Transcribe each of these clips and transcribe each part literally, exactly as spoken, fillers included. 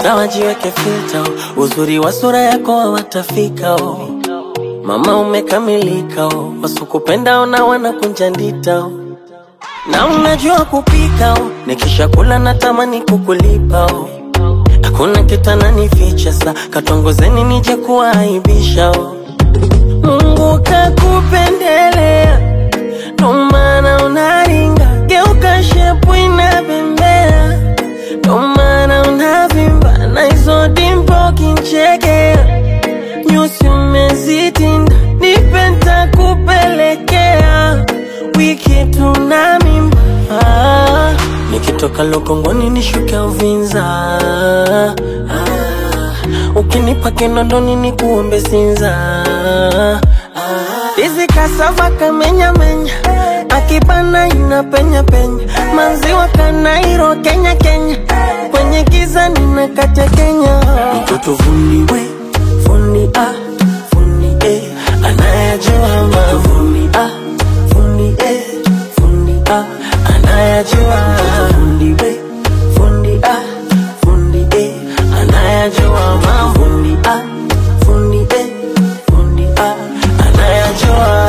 Filter wajiweke filter, uzuri wa sura yako watafika oh. Mama umekamilika oh, wasukupenda ona wanakunja ndita oh. Na unajua kupika oh, nikisha kula natamani kukulipa oh. Hakuna kitana nificha sa, katongozeni nije kuaibisha oh. Mungu kakupendelea, ndo maana unaringa, geuka shepu inabembea, ndo maana unavimba, na hizo dimpo kinchekea, nyusi umezitinda, nipenda kupelekea, wiki tuna mimba ah, nikitoka Lokongoni nishuke Uvinza ah, ukinipa Kinondoni nikuombe Sinza Dizi kasava kamenya menya, akibana inapenya penya, manziwa Kanairo Kenya Kenya, kwenye giza ninakata Kenya. Mtoto fundi we, fundi ah, fundi eh, anayajua ma. Fundi ah, fundi eh, fundi ah, anayajua. Fundi we, fundi ah, fundi eh, anayajua ma. Fundi ah, fundi eh, fundi ah, anayajua.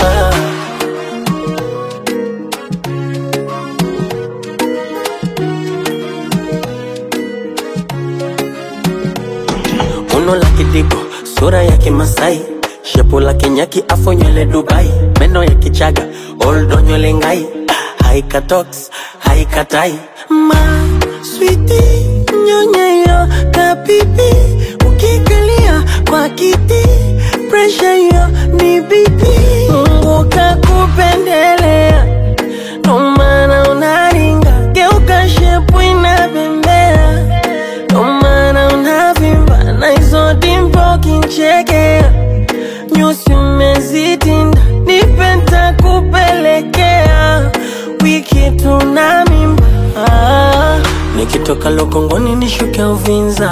Uno la kidigo, sura ya Kimasai, shepu la Kenyaki, afo nywele Dubai, meno ya Kichaga, oldo nywele Ngai, haika tox, haika tai. Ma, sweetie, nyonyeyo, kapipi, ukikalia kwa kiti, pressure yo ni bibi. Mungu kakupendelea, ndo maana unaringa, geuka shepu inabembea, ndo maana unavimba, na hizo dimpo kinchekea, nyusi umezitinda, nipenda kupelekea, wiki tuna mimba ah, nikitoka Lokongoni nishuke Uvinza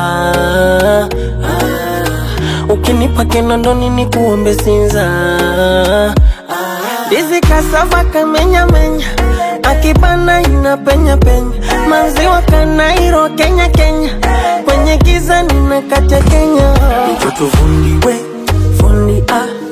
ah, ukinipa Kinondoni nikuombe Sinza ah, Dizi kasava kamenya menya, akibana inapenya penya, manziwa Kanairo Kenya Kenya, kwenye giza ninakata Kenya. Mtoto fundi we, fundi ah,